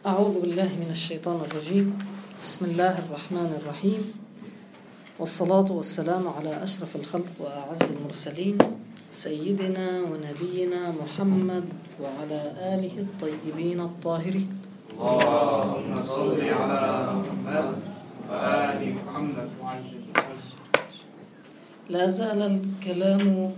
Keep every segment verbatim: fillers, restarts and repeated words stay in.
أعوذ بالله من الشيطان الرجيم. بسم الله الرحمن الرحيم، والصلاة والسلام على أشرف الخلق وأعز المرسلين سيدنا ونبينا محمد وعلى آله الطيبين الطاهرين. اللهم صل على محمد وآل محمد. لا زال الكلام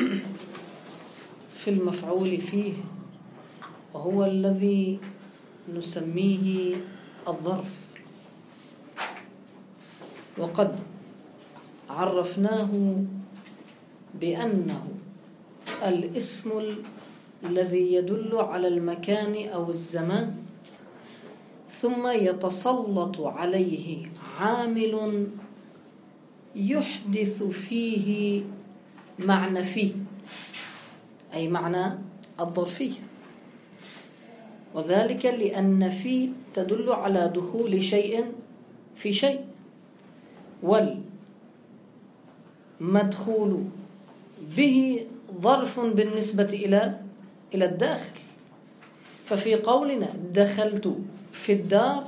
في المفعول فيه، وهو الذي نسميه الظرف، وقد عرفناه بأنه الاسم الذي يدل على المكان أو الزمان، ثم يتسلط عليه عامل يحدث فيه معنى فيه، أي معنى الظرفية، وذلك لأن في تدل على دخول شيء في شيء، والمدخول به ظرف بالنسبة إلى إلى الداخل. ففي قولنا دخلت في الدار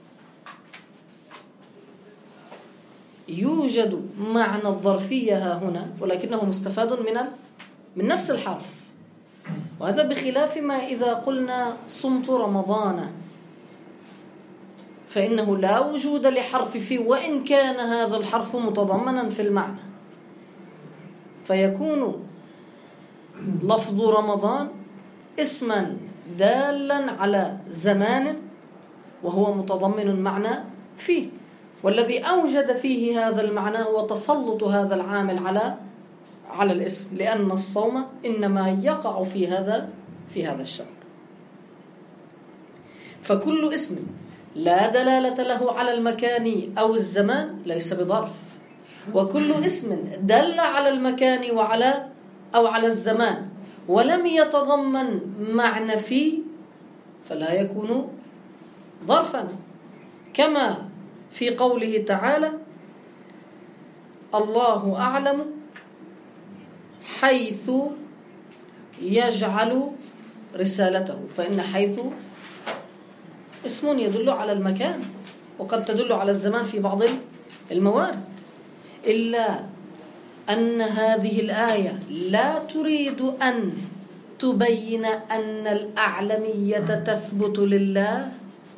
يوجد معنى الظرفية هنا، ولكنه مستفاد من من نفس الحرف، وهذا بخلاف ما إذا قلنا صمت رمضان، فإنه لا وجود لحرف في، وإن كان هذا الحرف متضمنا في المعنى، فيكون لفظ رمضان اسما دالا على زمان وهو متضمن معنى فيه، والذي أوجد فيه هذا المعنى هو تسلط هذا العامل على على الاسم، لأن الصوم إنما يقع في هذا في هذا الشهر. فكل اسم لا دلالة له على المكان أو الزمان ليس بظرف، وكل اسم دل على المكان وعلى أو على الزمان ولم يتضمن معنى فيه فلا يكون ظرفا، كما في قوله تعالى: الله أعلم حيث يجعل رسالته، فإن حيث اسم يدل على المكان، وقد تدل على الزمان في بعض الموارد، إلا أن هذه الآية لا تريد أن تبين أن الأعلمية تثبت لله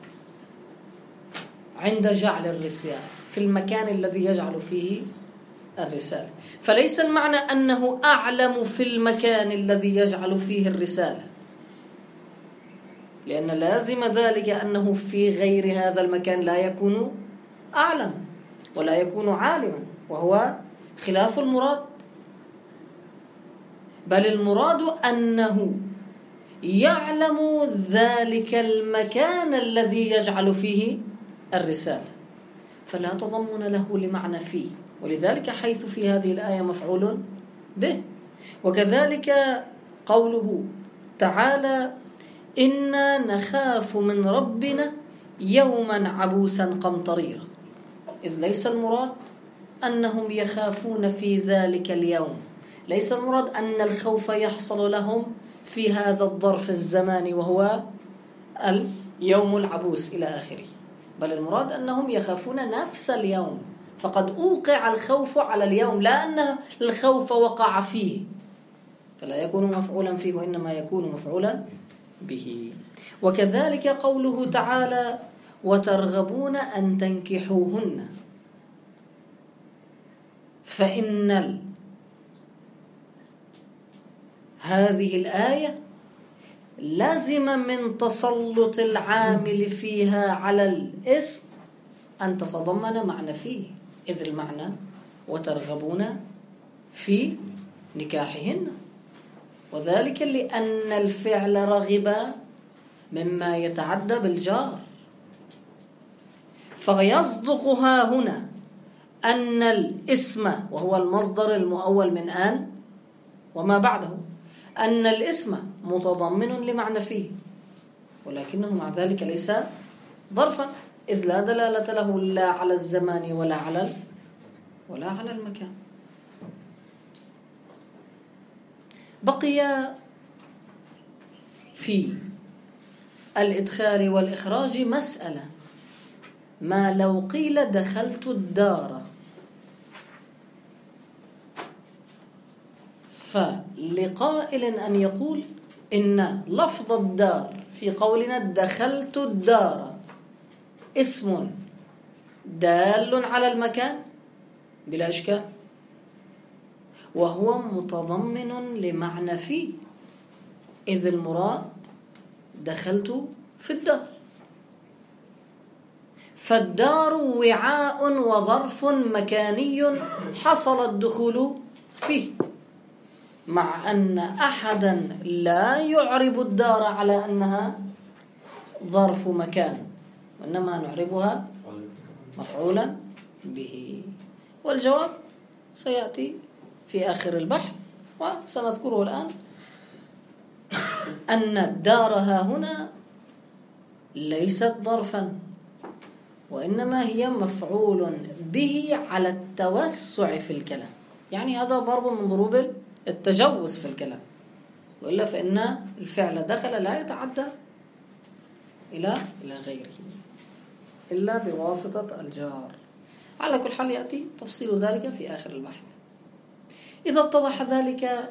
عند جعل الرسالة في المكان الذي يجعل فيه الرسالة، فليس المعنى أنه أعلم في المكان الذي يجعل فيه الرسالة، لأن لازم ذلك أنه في غير هذا المكان لا يكون أعلم ولا يكون عالما، وهو خلاف المراد، بل المراد أنه يعلم ذلك المكان الذي يجعل فيه الرسالة، فلا تضمن له لمعنى فيه، ولذلك حيث في هذه الآية مفعول به. وكذلك قوله تعالى: إنا نخاف من ربنا يوما عبوسا قمطريرا، إذ ليس المراد أنهم يخافون في ذلك اليوم، ليس المراد أن الخوف يحصل لهم في هذا الظرف الزماني وهو اليوم العبوس إلى آخره، بل المراد أنهم يخافون نفس اليوم، فقد أوقع الخوف على اليوم، لا أن الخوف وقع فيه، فلا يكون مفعولا فيه وإنما يكون مفعولا به. وكذلك قوله تعالى: وترغبون أن تنكحوهن، فإن ال... هذه الآية لازم من تسلط العامل فيها على الاسم أن تتضمن معنى فيه، إذ المعنى وترغبون في نكاحهن، وذلك لأن الفعل رغب مما يتعدى بالجار، فيصدقها هنا أن الاسم، وهو المصدر المؤول من آن وما بعده، أن الاسم متضمن لمعنى فيه، ولكنه مع ذلك ليس ظرفا، إذ لا دلالة له لا على الزمان ولا على ولا على المكان. بقي في الإدخال والإخراج مسألة. ما لو قيل دخلت الدار، فلقائل أن يقول إن لفظ الدار في قولنا دخلت الدار اسم دال على المكان بلا إشكال، وهو متضمن لمعنى فيه، إذ المراد دخلت في الدار. فالدار وعاء وظرف مكاني حصل الدخول فيه، مع أن أحدا لا يعرب الدار على أنها ظرف مكان، وإنما نعربها مفعولا به. والجواب سيأتي في آخر البحث وسنذكره الآن، أن الدار ها هنا ليست ظرفا، وإنما هي مفعول به على التوسع في الكلام، يعني هذا ضرب من ضروب التجوز في الكلام، وإلا فإن الفعل دخل لا يتعدى إلى إلى غيره إلا بواسطة الجار. على كل حال يأتي تفصيل ذلك في آخر البحث. إذا اتضح ذلك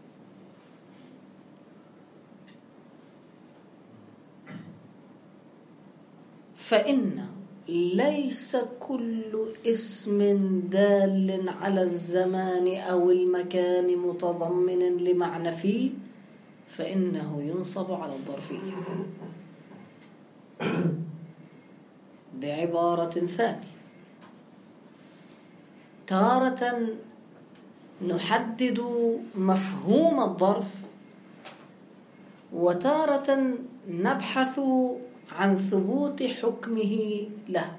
فإن ليس كل اسم دال على الزمان أو المكان متضمن لمعنى فيه فإنه ينصب على الظرفية. بعبارة ثانية، تارة نحدد مفهوم الظرف، وتارة نبحث عن ثبوت حكمه له.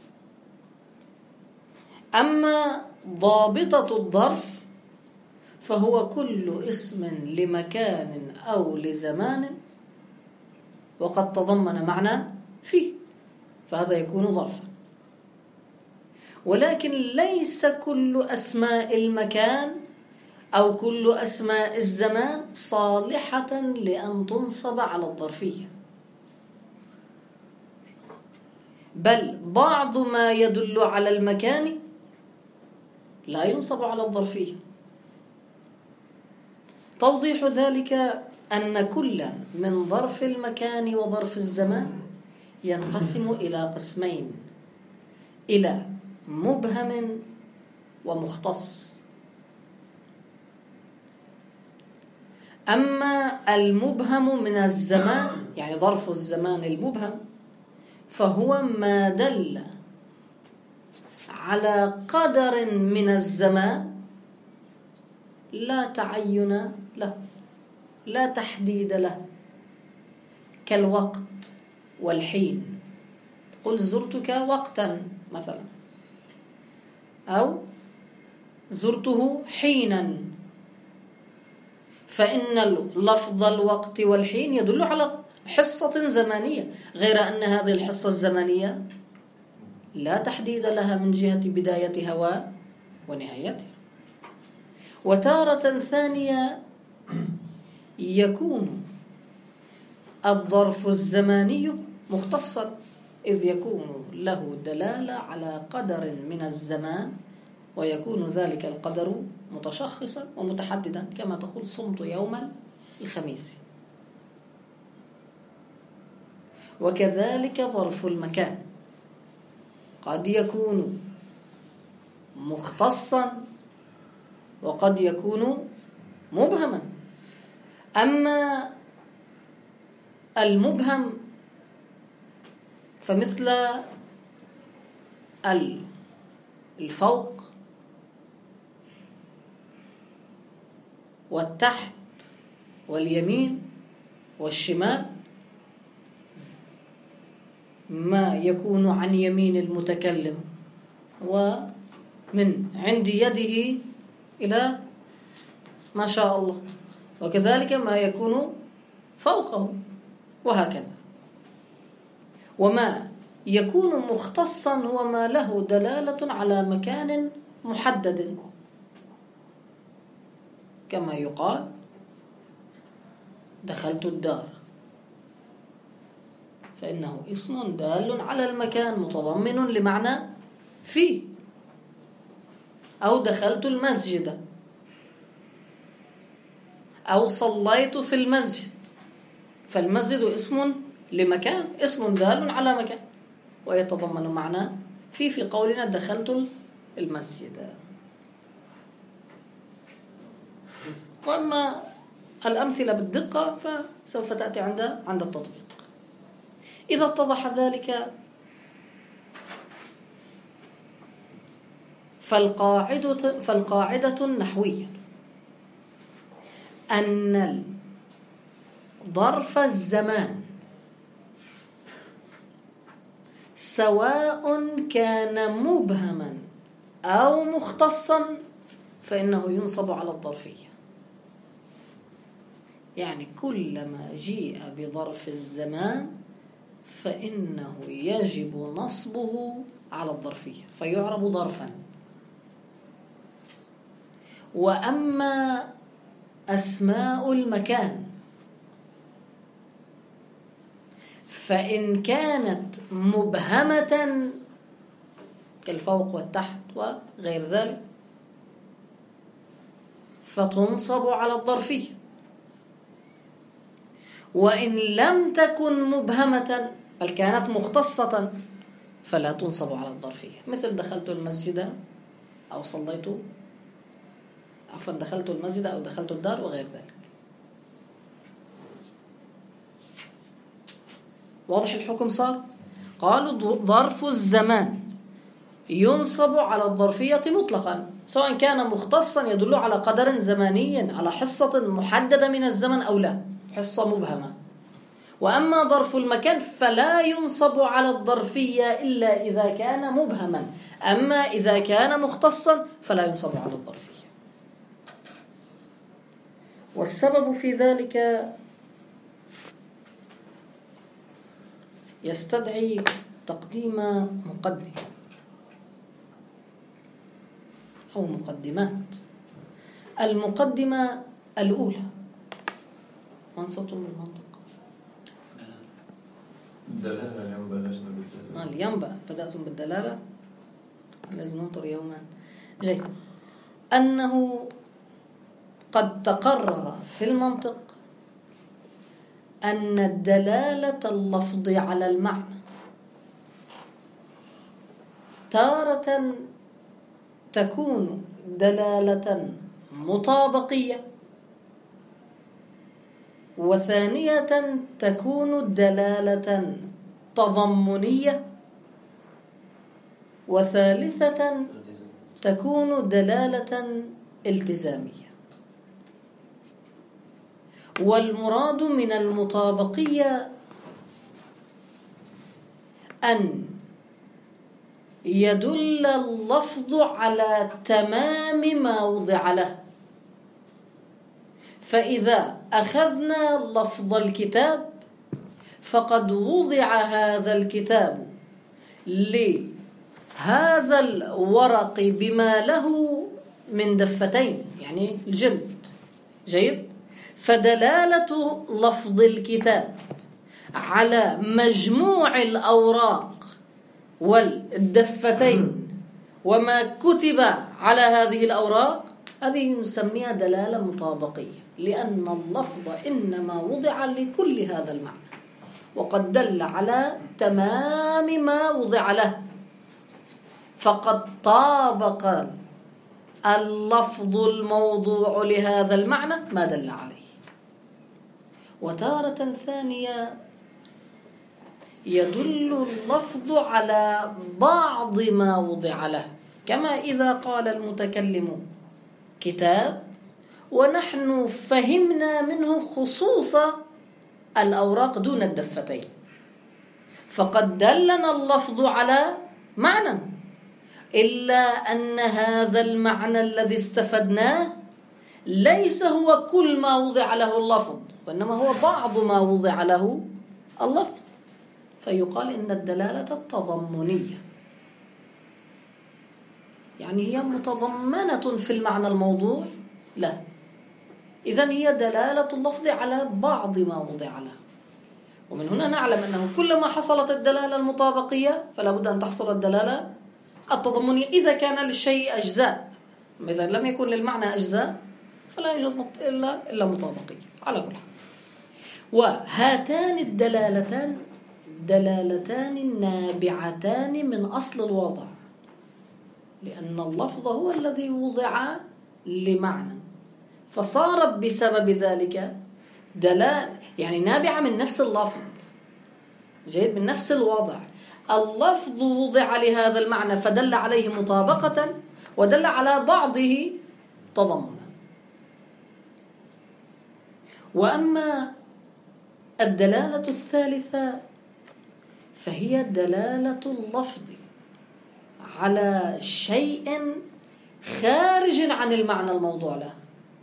أما ضابطة الظرف فهو كل اسم لمكان أو لزمان وقد تضمن معنى فيه، فهذا يكون ظرفا. ولكن ليس كل أسماء المكان أو كل أسماء الزمان صالحة لأن تنصب على الظرفية، بل بعض ما يدل على المكان لا ينصب على الظرفية. توضيح ذلك أن كل من ظرف المكان وظرف الزمان ينقسم إلى قسمين، إلى مبهم ومختص. أما المبهم من الزمان، يعني ظرف الزمان المبهم، فهو ما دل على قدر من الزمان لا تعين له، لا تحديد له، كالوقت والحين. قل زرتك وقتا مثلا، أو زرته حينا، فإن لفظ الوقت والحين يدل على حصة زمانية، غير أن هذه الحصة الزمانية لا تحديد لها من جهة بدايتها ونهايتها. وتارة ثانية يكون الظرف الزماني مختصا، إذ يكون له دلالة على قدر من الزمان، ويكون ذلك القدر متشخصا ومتحددا، كما تقول صمت يوم الخميس. وكذلك ظرف المكان قد يكون مختصا وقد يكون مبهما. أما المبهم فمثل الفوق والتحت واليمين والشمال، ما يكون عن يمين المتكلم ومن عند يده إلى ما شاء الله، وكذلك ما يكون فوقه، وهكذا. وما يكون مختصا هو ما له دلالة على مكان محدد، كما يقال دخلت الدار، فإنه اسم دال على المكان متضمن لمعنى فيه. أو دخلت المسجد، أو صليت في المسجد، فالمسجد اسم لمكان، اسم دال على مكان ويتضمن معنى في في قولنا دخلت المسجد. وأما الأمثلة بالدقة فسوف تأتي عند عند التطبيق. إذا اتضح ذلك فالقاعدة فالقاعدة النحوية أن ظرف الزمان سواء كان مبهما أو مختصا فإنه ينصب على الظرفية. يعني كلما جيء بظرف الزمان فإنه يجب نصبه على الظرفية فيعرب ظرفا. وأما أسماء المكان فإن كانت مبهمة كالفوق والتحت وغير ذلك فتنصب على الظرفية. وإن لم تكن مبهمة بل كانت مختصة فلا تنصب على الظرفية، مثل دخلت المسجد أو صليت، عفوا دخلت المسجد أو دخلت الدار وغير ذلك. واضح الحكم صار؟ قالوا ظرف الزمان ينصب على الظرفية مطلقا سواء كان مختصا يدل على قدر زماني على حصة محددة من الزمن أو لا، حصة مبهمة. وأما ظرف المكان فلا ينصب على الظرفية إلا إذا كان مبهما، أما إذا كان مختصا فلا ينصب على الظرفية. والسبب في ذلك يستدعي تقديم مقدمة أو مقدمات. المقدمة الأولى أنصتم بالمنطق الدلالة اليوم بلشنا بالدلالة. اليوم بدأتم بالدلالة، لازم ننطر يوما. جيد. أنه قد تقرر في المنطق أن الدلالة اللفظ على المعنى تارة تكون دلالة مطابقية، وثانية تكون دلالة تضمنية، وثالثة تكون دلالة التزامية. والمراد من المطابقية أن يدل اللفظ على تمام ما وضع له. فإذا أخذنا لفظ الكتاب فقد وضع هذا الكتاب لهذا الورق بما له من دفتين، يعني الجلد. جيد. فدلالة لفظ الكتاب على مجموع الأوراق والدفتين وما كتب على هذه الأوراق هذه نسميها دلالة مطابقية، لأن اللفظ إنما وضع لكل هذا المعنى وقد دل على تمام ما وضع له، فقد طابق اللفظ الموضوع لهذا المعنى ما دل عليه. وتارة ثانية يدل اللفظ على بعض ما وضع له، كما إذا قال المتكلم كتاب ونحن فهمنا منه خصوص الأوراق دون الدفتين، فقد دلنا اللفظ على معنى، إلا أن هذا المعنى الذي استفدناه ليس هو كل ما وضع له اللفظ، وإنما هو بعض ما وضع له اللفظ، فيقال إن الدلالة التضمنية يعني هي متضمنة في المعنى الموضوع، لا، إذن هي دلالة اللفظ على بعض ما وضع له. ومن هنا نعلم أنه كلما حصلت الدلالة المطابقية فلا بد أن تحصل الدلالة التضمنية إذا كان للشيء أجزاء. إذا لم يكن للمعنى أجزاء فلا يوجد إلا إلا مطابقية على كل حال. وهاتان الدلالتان دلالتان نابعتان من أصل الوضع، لأن اللفظ هو الذي وضع لمعنى، فصار بسبب ذلك دلالة يعني نابعة من نفس اللفظ، جيد، من نفس الوضع. اللفظ وضع لهذا المعنى فدل عليه مطابقة ودل على بعضه تضمنا. وأما الدلالة الثالثة فهي دلالة اللفظ على شيء خارج عن المعنى الموضوع له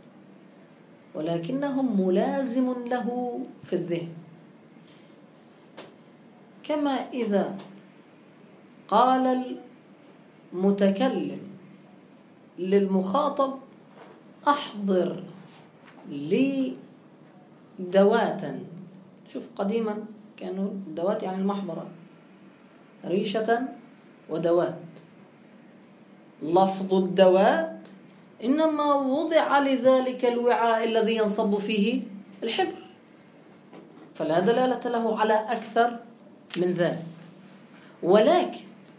ولكنه ملازم له في الذهن، كما إذا قال المتكلم للمخاطب أحضر لي دواتا. شوف قديما كانوا الدوات يعني المحضرة، ريشة ودوات. لفظ الدوات إنما وضع لذلك الوعاء الذي ينصب فيه الحبر، فلا دلالة له على أكثر من ذلك. ولكن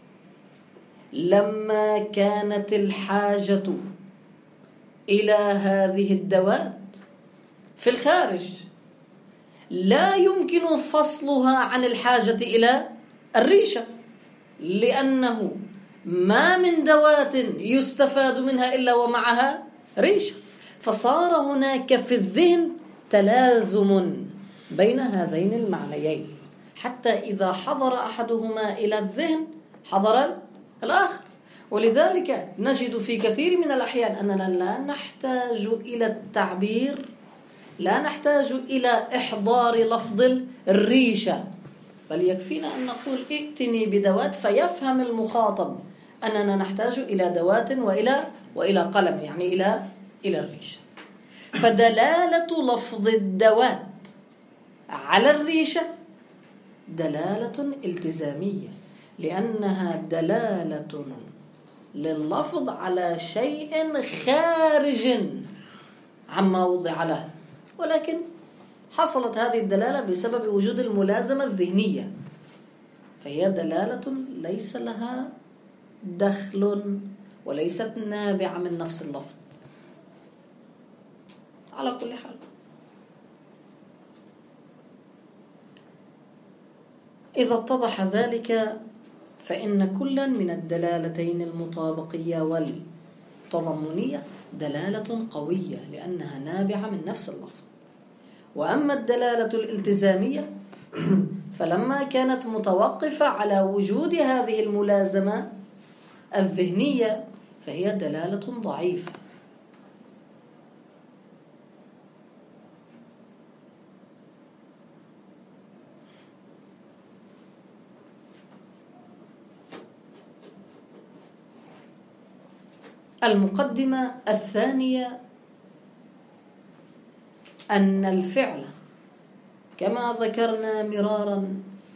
لما كانت الحاجة إلى هذه الدوات في الخارج لا يمكن فصلها عن الحاجة إلى الريشة، لأنه ما من دوات يستفاد منها إلا ومعها ريشة، فصار هناك في الذهن تلازم بين هذين المعنيين، حتى إذا حضر أحدهما إلى الذهن حضر الآخر. ولذلك نجد في كثير من الأحيان أننا لا نحتاج إلى التعبير، لا نحتاج إلى إحضار لفظ الريشة، بل يكفينا أن نقول ائتني بدوات فيفهم المخاطب أننا نحتاج إلى دوات وإلى وإلى قلم، يعني إلى إلى الريشة. فدلالة لفظ الدوات على الريشة دلالة التزامية، لأنها دلالة لللفظ على شيء خارج عما وضع له، ولكن حصلت هذه الدلالة بسبب وجود الملازمة الذهنية، فهي دلالة ليس لها دخل وليست نابعة من نفس اللفظ. على كل حال، إذا اتضح ذلك فإن كلا من الدلالتين المطابقية والتضمنية دلالة قوية لأنها نابعة من نفس اللفظ. وأما الدلالة الالتزامية فلما كانت متوقفة على وجود هذه الملازمة الذهنية فهي دلالة ضعيفة. المقدمة الثانية أن الفعل كما ذكرنا مرارا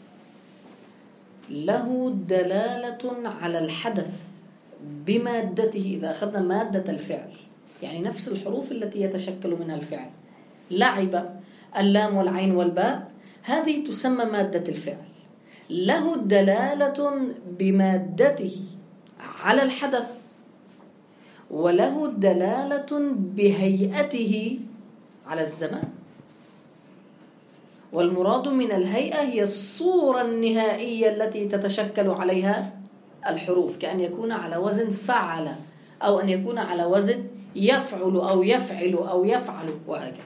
له دلالة على الحدث بمادته. إذا أخذنا مادة الفعل يعني نفس الحروف التي يتشكل منها الفعل، لعب، اللام والعين والباء، هذه تسمى مادة الفعل، له دلالة بمادته على الحدث وله دلالة بهيئته على الزمان. والمراد من الهيئة هي الصورة النهائية التي تتشكل عليها الحروف، كأن يكون على وزن فعل أو أن يكون على وزن يفعل أو يفعل أو يفعل وهكذا.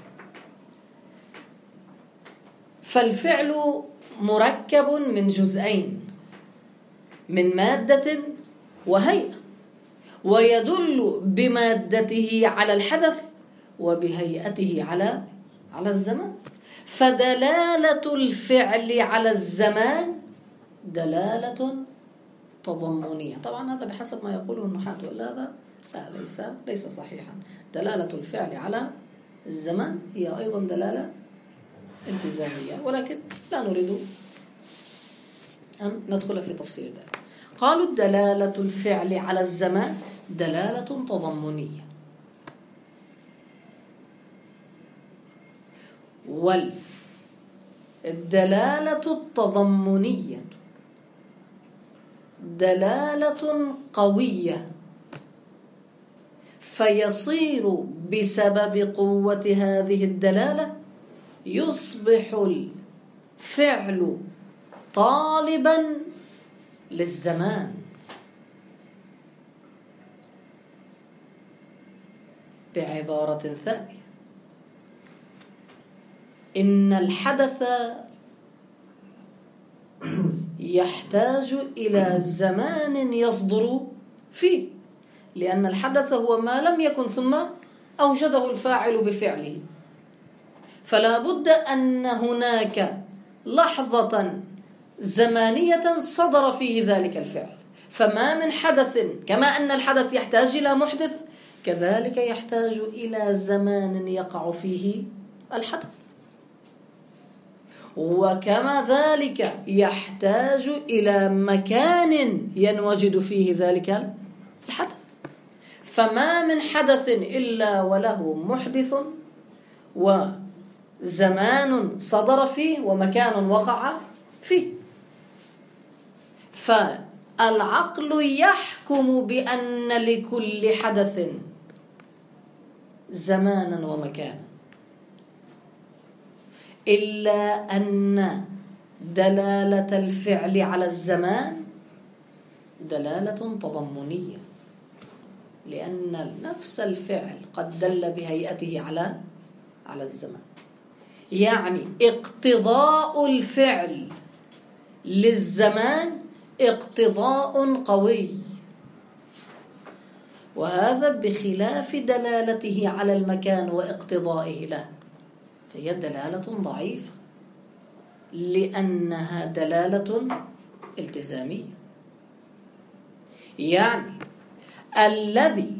فالفعل مركب من جزئين، من مادة وهيئة، ويدل بمادته على الحدث وبهيئته على على الزمان. فدلالة الفعل على الزمان دلالة تضمنية. طبعا هذا بحسب ما يقوله النحاة، ولا هذا لا ليس ليس صحيحا. دلالة الفعل على الزمان هي أيضا دلالة التزامية، ولكن لا نريد أن ندخل في تفصيل ذلك. قالوا دلالة الفعل على الزمان دلالة تضمنية، والدلالة التضمنية دلالة قوية، فيصير بسبب قوة هذه الدلالة يصبح الفعل طالبا للزمان. بعبارة ثانية، إن الحدث يحتاج إلى زمان يصدر فيه، لأن الحدث هو ما لم يكن ثم أوجده الفاعل بفعله، فلا بد أن هناك لحظة زمانية صدر فيه ذلك الفعل. فما من حدث، كما أن الحدث يحتاج إلى محدث، كذلك يحتاج إلى زمان يقع فيه الحدث، وكما ذلك يحتاج إلى مكان ينوجد فيه ذلك الحدث. فما من حدث إلا وله محدث وزمان صدر فيه ومكان وقع فيه. فالعقل يحكم بأن لكل حدث زمانا ومكانا، إلا أن دلالة الفعل على الزمان دلالة تضمنية، لأن نفس الفعل قد دل بهيئته على على الزمان. يعني اقتضاء الفعل للزمان اقتضاء قوي، وهذا بخلاف دلالته على المكان واقتضائه له، فهي دلالة ضعيفة لأنها دلالة التزامية. يعني الذي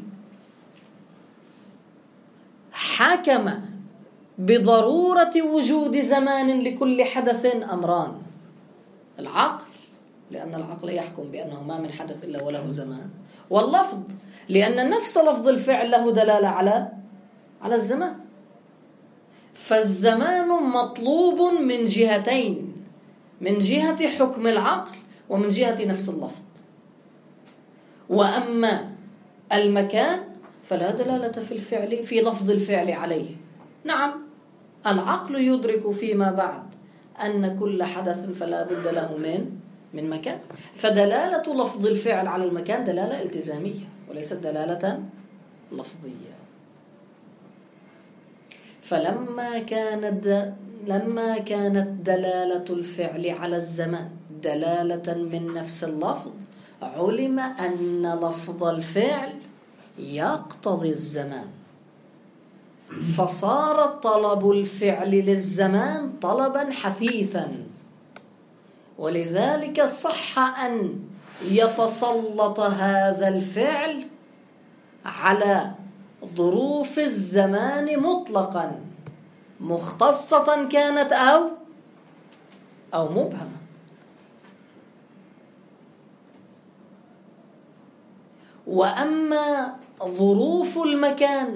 حكم بضرورة وجود زمان لكل حدث أمران: العقل، لأن العقل يحكم بأنه ما من حدث إلا وله زمان، واللفظ، لأن نفس لفظ الفعل له دلالة على على الزمان. فالزمان مطلوب من جهتين، من جهة حكم العقل ومن جهة نفس اللفظ. وأما المكان فلا دلالة في الفعل في لفظ الفعل عليه. نعم، العقل يدرك فيما بعد أن كل حدث فلا بد له من من مكان، فدلالة لفظ الفعل على المكان دلالة التزامية وليست دلالة لفظية. فلما كانت لما كانت دلالة الفعل على الزمان دلالة من نفس اللفظ، علم أن لفظ الفعل يقتضي الزمان، فصار طلب الفعل للزمان طلبا حثيثا، ولذلك صح أن يتسلط هذا الفعل على ظروف الزمان مطلقا، مختصة كانت أو أو مبهمة. وأما ظروف المكان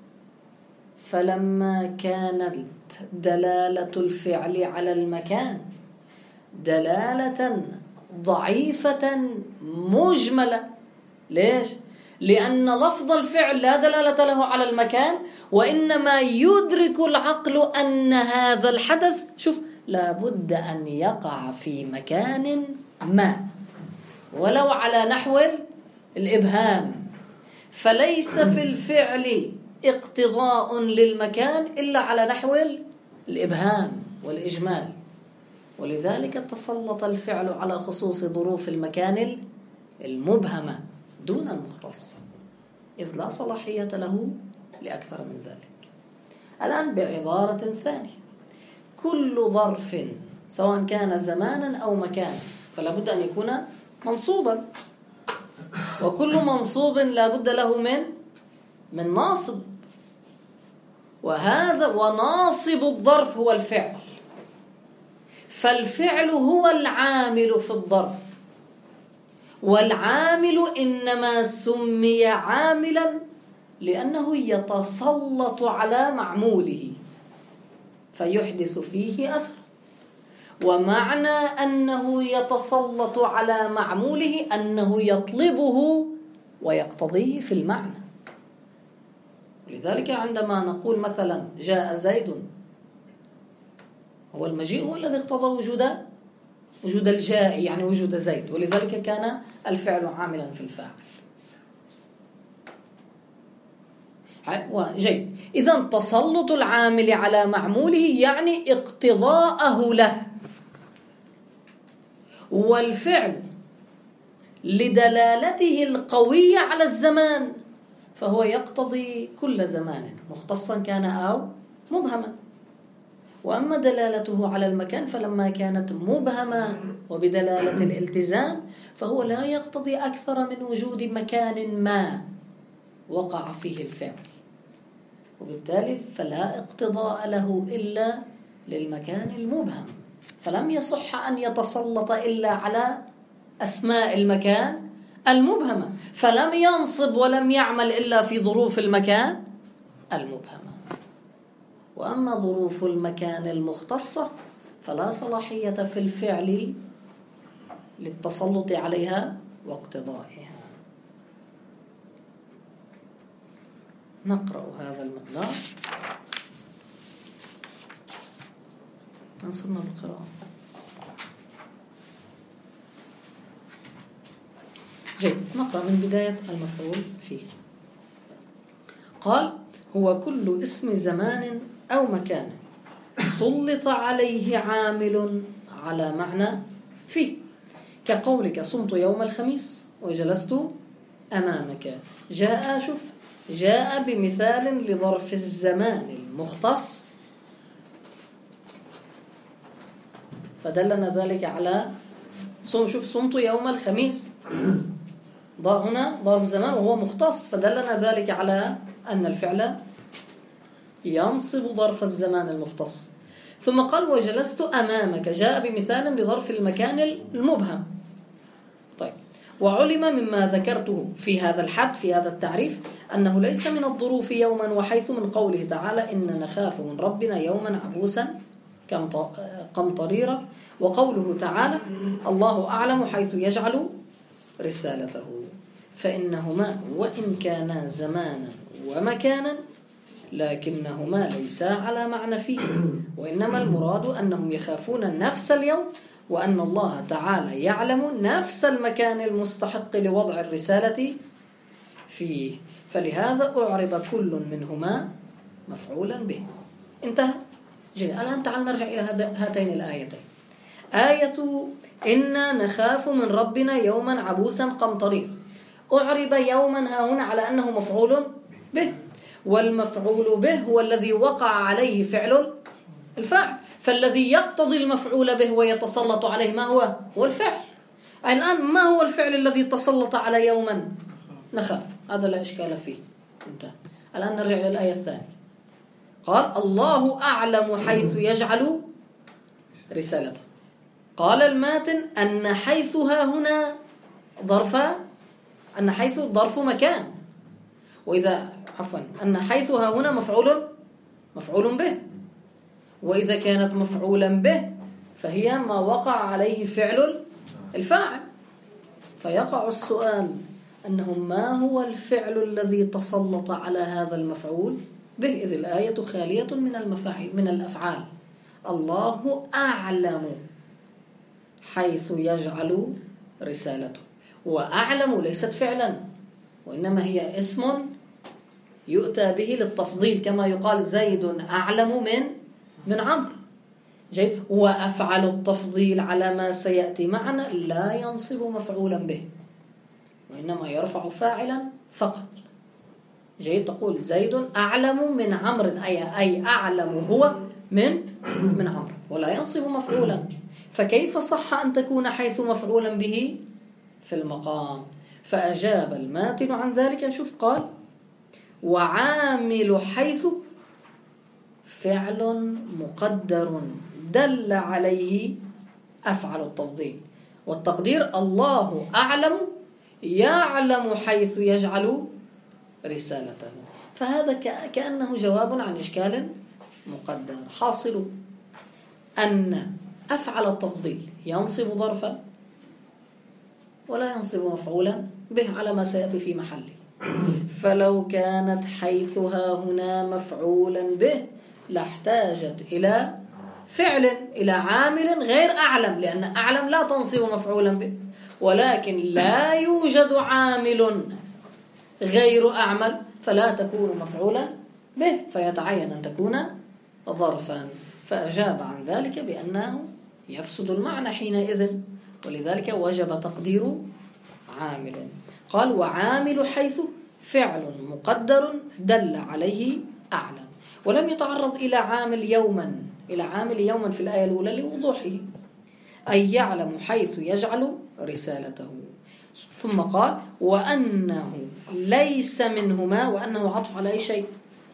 فلما كانت دلالة الفعل على المكان دلالة ضعيفة مجملة. ليش؟ لأن لفظ الفعل لا دلالة له على المكان، وإنما يدرك العقل أن هذا الحدث شوف لابد أن يقع في مكان ما، ولو على نحو الإبهام. فليس في الفعل اقتضاء للمكان إلا على نحو الإبهام والإجمال، ولذلك تسلط الفعل على خصوص ظروف المكان المبهمة دون المختص، إذ لا صلاحية له لأكثر من ذلك. الآن بعبارة ثانية، كل ظرف سواء كان زمانا أو مكانا فلا بد أن يكون منصوبا، وكل منصوب لا بد له من من ناصب، وهذا وناصب الظرف هو الفعل. فالفعل هو العامل في الظرف، والعامل إنما سمي عاملا لأنه يتسلط على معموله فيحدث فيه أثر. ومعنى أنه يتسلط على معموله أنه يطلبه ويقتضيه في المعنى. لذلك عندما نقول مثلا جاء زيد، هو المجيء هو الذي اقتضى وجود وجود الجاء، يعني وجود زيد، ولذلك كان الفعل عاملا في الفاعل. جيد. إذن تسلط العامل على معموله يعني اقتضاءه له، والفعل لدلالته القوية على الزمان فهو يقتضي كل زمان مختصا كان أو مبهما. وأما دلالته على المكان فلما كانت مبهمة وبدلالة الالتزام فهو لا يقتضي أكثر من وجود مكان ما وقع فيه الفعل، وبالتالي فلا اقتضاء له إلا للمكان المبهم. فلم يصح أن يتسلط إلا على أسماء المكان المبهمة، فلم ينصب ولم يعمل إلا في ظروف المكان المبهمة. وأما ظروف المكان المختصة فلا صلاحية في الفعل للتسلط عليها واقتضائها. نقرأ هذا المقدار. انصرنا بالقراءة. جيد. نقرأ من بداية المفعول فيه. قال: هو كل اسم زمان أو مكان سلط عليه عامل على معنى فيه، كقولك صمت يوم الخميس وجلست أمامك. جاء شوف جاء بمثال لظرف الزمان المختص فدلنا ذلك على صم شوف صمت يوم الخميس، هنا ظرف زمان وهو مختص فدلنا ذلك على أن الفعل ينصب ظرف الزمان المختص. ثم قال وجلست أمامك، جاء بمثال لظرف المكان المبهم. طيب، وعلم مما ذكرته في هذا الحد في هذا التعريف أنه ليس من الظروف يوما، وحيث من قوله تعالى إن نخاف من ربنا يوما عبوسا قمطريرا، وقوله تعالى الله أعلم حيث يجعل رسالته، فإنهما وإن كانا زمانا ومكانا لكنهما ليسا على معنى فيه، وإنما المراد أنهم يخافون نفس اليوم، وأن الله تعالى يعلم نفس المكان المستحق لوضع الرسالة فيه، فلهذا أعرب كل منهما مفعولا به. انتهى. جيد. الآن تعال نرجع إلى هاتين الآيتين. آية إنا نخاف من ربنا يوما عبوسا قمطريرا، أعرب يوما ها هنا على أنه مفعول به، والمفعول به هو الذي وقع عليه فعل الفاعل، فالذي يقتضي المفعول به ويتسلط عليه ما هو؟ هو الفعل. الآن ما هو الفعل الذي تسلط على يوما؟ نخاف. هذا لا إشكال فيه. انتهى. الآن نرجع إلى الآية الثانية. قال الله أعلم حيث يجعل رسالته. قال الماتن أن حيثها هنا ظرف أن حيث ظرف مكان، وإذا عفوا أن حيثها هنا مفعول مفعول به، وإذا كانت مفعولا به فهي ما وقع عليه فعل الفاعل. فيقع السؤال أنه ما هو الفعل الذي تسلط على هذا المفعول به، إذ الآية خالية من المفاعيل من الأفعال. الله أعلم حيث يجعل رسالته، وأعلم ليست فعلا وإنما هي اسم يؤتى به للتفضيل، كما يقال زيد أعلم من من عمرو. جيد. وأفعل التفضيل على ما سيأتي معنا لا ينصب مفعولا به وإنما يرفع فاعلا فقط. جيد. تقول زيد أعلم من عمرو، أي أي أعلم هو من من عمرو، ولا ينصب مفعولا. فكيف صح أن تكون حيث مفعولا به في المقام؟ فأجاب الماتن عن ذلك. شوف قال وعامل حيث فعل مقدر دل عليه أفعل التفضيل، والتقدير الله أعلم يعلم حيث يجعل رسالته. فهذا كأنه جواب عن إشكال مقدر. حاصل أن أفعل التفضيل ينصب ظرفا ولا ينصب مفعولا به على ما سيأتي في محله. فلو كانت حيثها هنا مفعولا به لاحتاجت إلى فعل، إلى عامل غير أعلم، لأن أعلم لا تنصب مفعولا به، ولكن لا يوجد عامل غير أعمل فلا تكون مفعولا به، فيتعين أن تكون ظرفا. فأجاب عن ذلك بأنه يفسد المعنى حينئذ، ولذلك وجب تقدير عامل. قال وعامل حيث فعل مقدر دل عليه أعلم، ولم يتعرض إلى عامل يوما إلى عامل يوما في الآية الأولى لوضوحه، أي يعلم حيث يجعل رسالته. ثم قال وأنه ليس منهما، وأنه عطف على أي شيء؟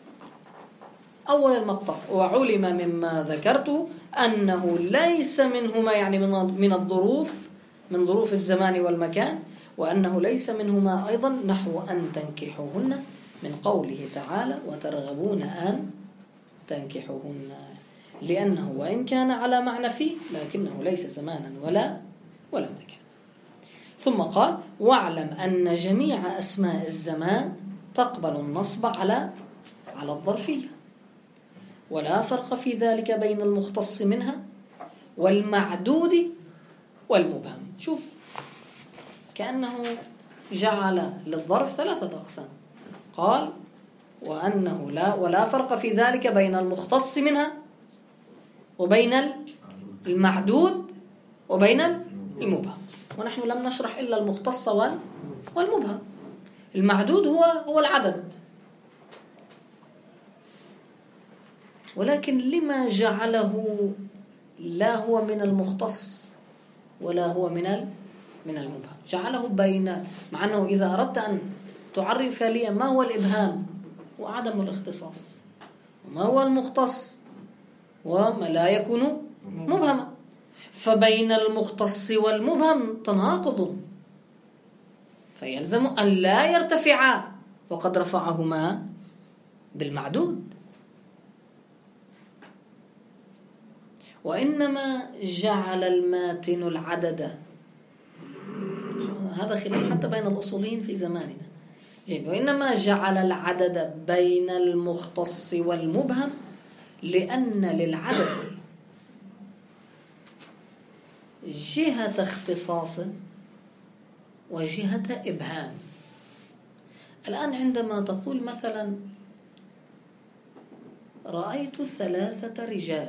أول المقطع وعلم مما ذكرت أنه ليس منهما، يعني من الظروف، من ظروف الزمان والمكان، وأنه ليس منهما أيضا نحو أن تنكحوهن من قوله تعالى وترغبون أن تنكحوهن، لأنه وإن كان على معنى فيه لكنه ليس زمانا ولا ولا مكان. ثم قال واعلم أن جميع أسماء الزمان تقبل النصب على على الظرفية، ولا فرق في ذلك بين المختص منها والمعدود والمبهم. شوف كأنه جعل للظرف ثلاثة أقسام، قال وأنه لا ولا فرق في ذلك بين المختص منها وبين المعدود وبين المبهم. ونحن لم نشرح إلا المختص والمبهم. المعدود هو هو العدد، ولكن لما جعله لا هو من المختص ولا هو من من المبهم؟ جعله بين، مع أنه إذا أردت أن تعرف لي ما هو الإبهام وعدم الاختصاص، وما هو المختص وما لا يكون مبهما، فبين المختص والمبهم تناقض، فيلزم أن لا يرتفعا، وقد رفعهما بالمعدود. وإنما جعل الماتن العدد، هذا خلاف حتى بين الأصوليين في زماننا، جيد. وإنما جعل العدد بين المختص والمبهم لأن للعدد جهة اختصاص وجهة إبهام. الآن عندما تقول مثلا رأيت ثلاثة رجال،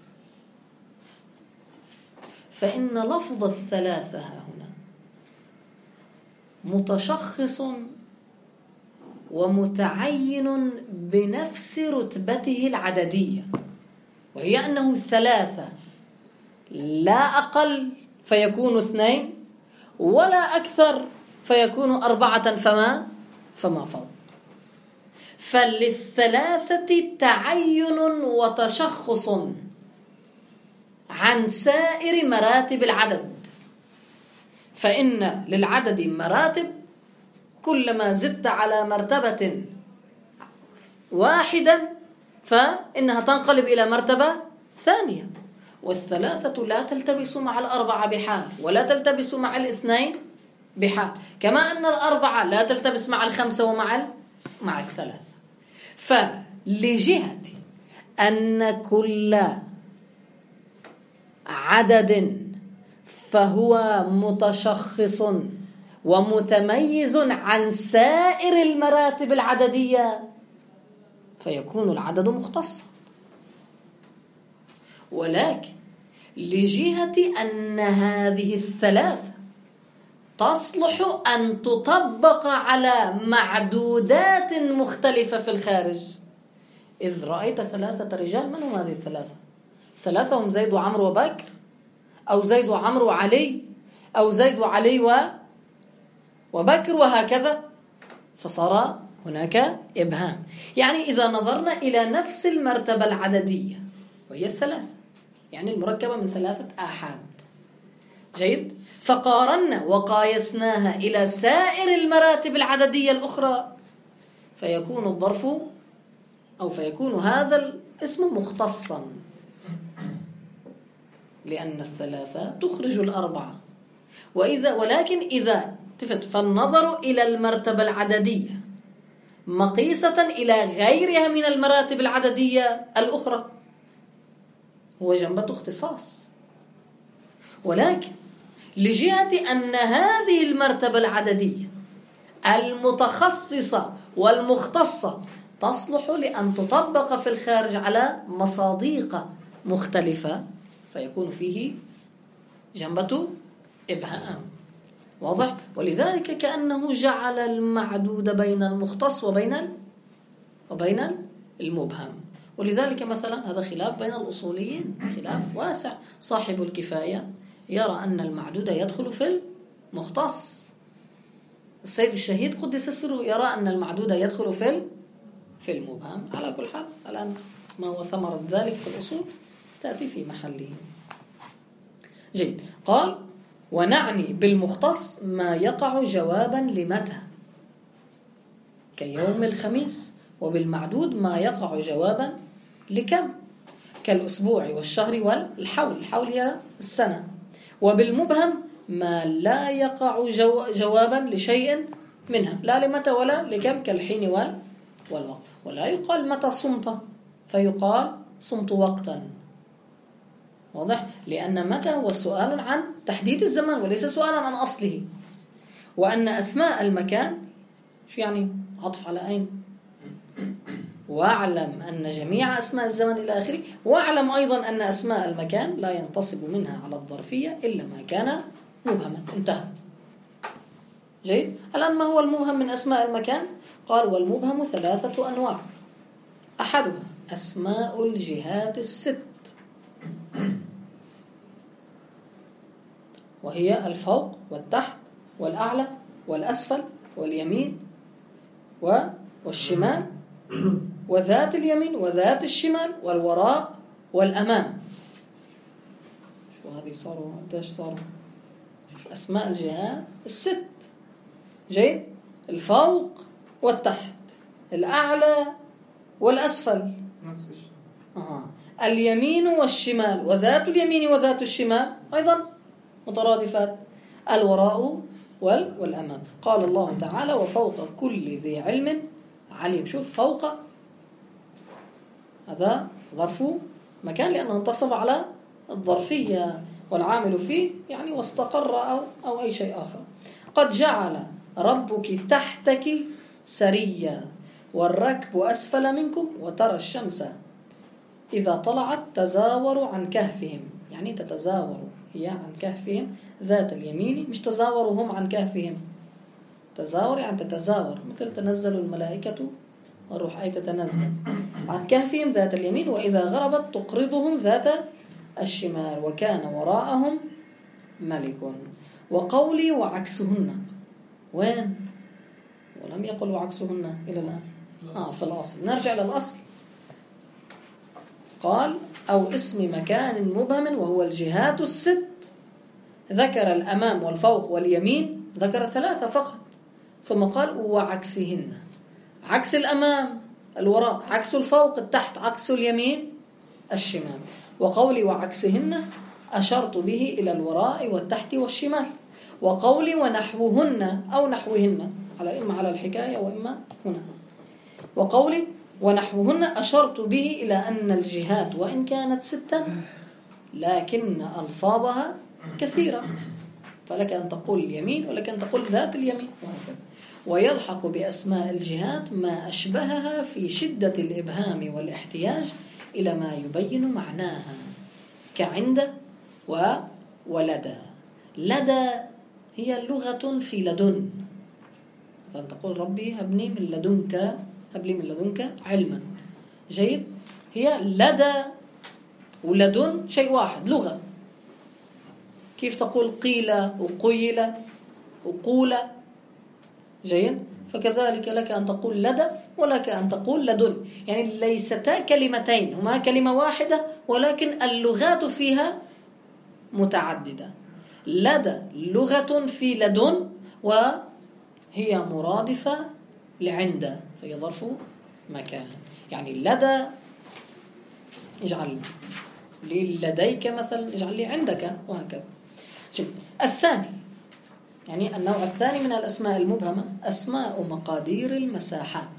فإن لفظ الثلاثة هنا متشخص ومتعين بنفس رتبته العددية، وهي أنه ثلاثة لا أقل فيكون اثنين، ولا أكثر فيكون أربعة فما فما فوق. فللثلاثة تعين وتشخص عن سائر مراتب العدد، فإن للعدد مراتب، كلما زدت على مرتبة واحدة فإنها تنقلب إلى مرتبة ثانية. والثلاثة لا تلتبس مع الأربعة بحال، ولا تلتبس مع الاثنين بحال، كما أن الأربعة لا تلتبس مع الخمسة ومع مع الثلاثة. فلجهة أن كل عدد فهو متشخص ومتميز عن سائر المراتب العددية، فيكون العدد مختصا. ولكن لجهة أن هذه الثلاثة تصلح أن تطبق على معدودات مختلفة في الخارج، إذ رأيت ثلاثة رجال، من هم هذه الثلاثة؟ ثلاثة هم زيد وعمرو وبكر، أو زيد وعمرو وعلي، أو زيد وعلي و... وبكر، وهكذا، فصار هناك إبهام. يعني إذا نظرنا إلى نفس المرتبة العددية وهي الثلاثة، يعني المركبة من ثلاثة آحاد، جيد. فقارنا وقايسناها إلى سائر المراتب العددية الأخرى، فيكون الظرف أو فيكون هذا الاسم مختصا، لأن الثلاثة تخرج الأربعة. وإذا ولكن إذا تفت فالنظر إلى المرتبة العددية مقيسة إلى غيرها من المراتب العددية الأخرى هو جنبة اختصاص. ولكن لجهة أن هذه المرتبة العددية المتخصصة والمختصة تصلح لأن تطبق في الخارج على مصادق مختلفة، فيكون فيه جنبة إبهام. واضح؟ ولذلك كأنه جعل المعدود بين المختص وبين وبين المبهم. ولذلك مثلا هذا خلاف بين الأصوليين، خلاف واسع. صاحب الكفاية يرى أن المعدود يدخل في المختص، السيد الشهيد قدس سره يرى أن المعدود يدخل في في المبهم. على كل حال الآن ما هو ثمرة ذلك في الأصول تأتي في محله. جيد. قال ونعني بالمختص ما يقع جوابا لمتى كيوم الخميس، وبالمعدود ما يقع جوابا لكم كالأسبوع والشهر والحول، الحول هي السنة. وبالمبهم ما لا يقع جو جوابا لشيء منها، لا لمتى ولا لكم كالحين والوقت. ولا يقال متى صمت فيقال صمت وقتا. واضح؟ لأن متى هو سؤال عن تحديد الزمان وليس سؤالا عن أصله. وأن أسماء المكان شو يعني عطف على أين؟ واعلم أن جميع أسماء الزمن إلى آخره. واعلم أيضا أن أسماء المكان لا ينتصب منها على الظرفية إلا ما كان مبهما. انتهى. جيد. الآن ما هو المبهم من أسماء المكان؟ قال والمبهم ثلاثة أنواع. أحدها أسماء الجهات الست، وهي الفوق والتحت والأعلى والأسفل واليمين والشمال وذات اليمين وذات الشمال والوراء والأمام. شو هذه صاروا قديش صاروا؟ شوف أسماء الجهات الست. جيد. الفوق والتحت، الأعلى والأسفل، آه. اليمين والشمال وذات اليمين وذات الشمال أيضا مترادفات، الوراء والأمام. قال الله تعالى وفوق كل ذي علم عليم. شوف فوق هذا ظرف مكان لأنه انتصب على الظرفية والعامل فيه يعني واستقر أو, أو أي شيء آخر. قد جعل ربك تحتك سريا والركب أسفل منكم وترى الشمس إذا طلعت تزاور عن كهفهم، يعني تتزاور هي عن كهفهم ذات اليمين، مش تزاوروا هم عن كهفهم، تزاور يعني تتزاور، مثل تنزل الملائكة والروح أي تتنزل عن كهفهم ذات اليمين وإذا غربت تقرضهم ذات الشمال وكان وراءهم ملك. وقولي وعكسهن وين؟ ولم يقل وعكسهن إلى الآن. آه في الأصل. نرجع للأصل. قال أو اسم مكان مبهم وهو الجهات الست، ذكر الأمام والفوق واليمين، ذكر ثلاثة فقط، ثم قال وعكسهن، عكس الأمام الوراء، عكس الفوق التحت، عكس اليمين الشمال. وقولي وعكسهن أشرت به إلى الوراء والتحت والشمال. وقولي ونحوهن أو نحوهن على إما على الحكاية وإما هنا. وقولي ونحوهن أشرت به إلى أن الجهات وإن كانت ستة لكن ألفاظها كثيرة، فلك أن تقول اليمين ولك أن تقول ذات اليمين وهكذا. ويلحق بأسماء الجهات ما أشبهها في شدة الإبهام والاحتياج إلى ما يبين معناها كعند وولدى. لدى هي لغة في لدن، مثلا تقول ربي هبني من لدنك، هب لي من لدنك علما. جيد. هي لدى ولدن شيء واحد، لغة. كيف تقول قيل وقيل وقول. جيد. فكذلك لك أن تقول لدى ولك أن تقول لدن، يعني ليستا كلمتين، هما كلمة واحدة ولكن اللغات فيها متعددة. لدى لغة في لدن وهي مرادفة لعند، فهي ظرف مكان. يعني لدى اجعل لي لديك مثلا، اجعل لي عندك، وهكذا. الثاني يعني النوع الثاني من الأسماء المبهمة أسماء مقادير المساحات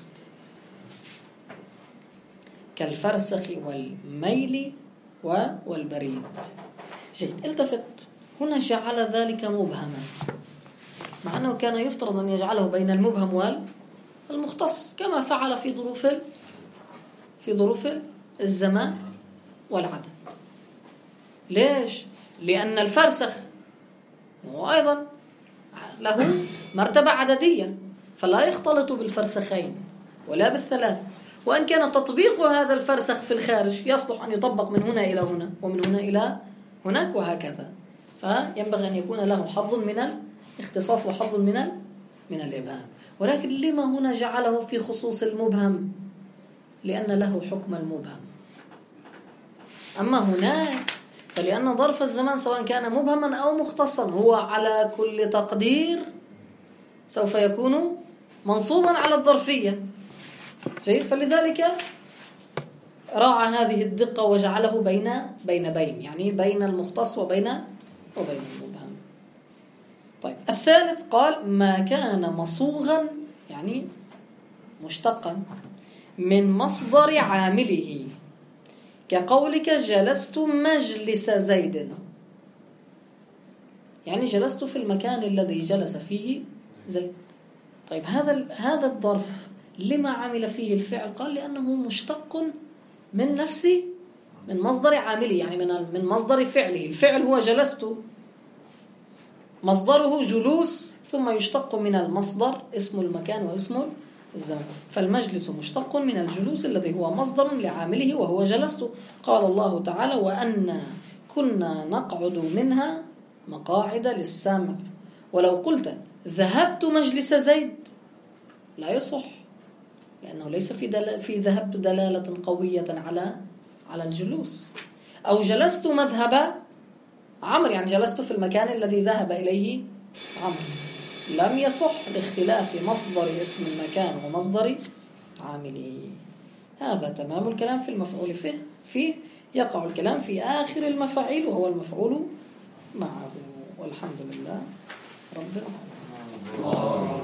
كالفرسخ والميل والبريد. جيد، التفت هنا جعل ذلك مبهما، مع أنه كان يفترض أن يجعله بين المبهم والمختص كما فعل في ظروف في ظروف الزمان والعدد. ليش؟ لأن الفرسخ وأيضا له مرتبة عددية، فلا يختلط بالفرسخين ولا بالثلاث، وأن كان تطبيق هذا الفرسخ في الخارج يصلح أن يطبق من هنا إلى هنا ومن هنا إلى هناك وهكذا، فينبغي أن يكون له حظ من الاختصاص وحظ من من الإبهام. ولكن لما هنا جعله في خصوص المبهم؟ لأن له حكم المبهم. أما هناك فلأن ظرف الزمان سواء كان مبهما أو مختصا هو على كل تقدير سوف يكون منصوبا على الظرفية. جيد، فلذلك راعى هذه الدقة وجعله بين بين بين يعني بين المختص وبين وبين المبهم. طيب، الثالث قال ما كان مصوغا يعني مشتقا من مصدر عامله، كقولك جلست مجلس زيد، يعني جلست في المكان الذي جلس فيه زيد. طيب، هذا هذا الظرف لما عمل فيه الفعل؟ قال لأنه مشتق من نفس من مصدر عامله، يعني من من مصدر فعله. الفعل هو جلست، مصدره جلوس، ثم يشتق من المصدر اسم المكان واسم الزمان. فالمجلس مشتق من الجلوس الذي هو مصدر لعامله وهو جلست. قال الله تعالى وأنا كنا نقعد منها مقاعد للسمع. ولو قلت ذهبت مجلس زيد لا يصح، لأنه ليس في دل... في ذهبت دلالة قوية على على الجلوس. أو جلست مذهب عمرو، يعني جلست في المكان الذي ذهب إليه عمرو، لم يصح لاختلاف مصدر اسم المكان ومصدر عامله. هذا تمام الكلام في المفعول فيه فيه يقع الكلام في آخر المفاعيل وهو المفعول معه. والحمد لله رب العالمين.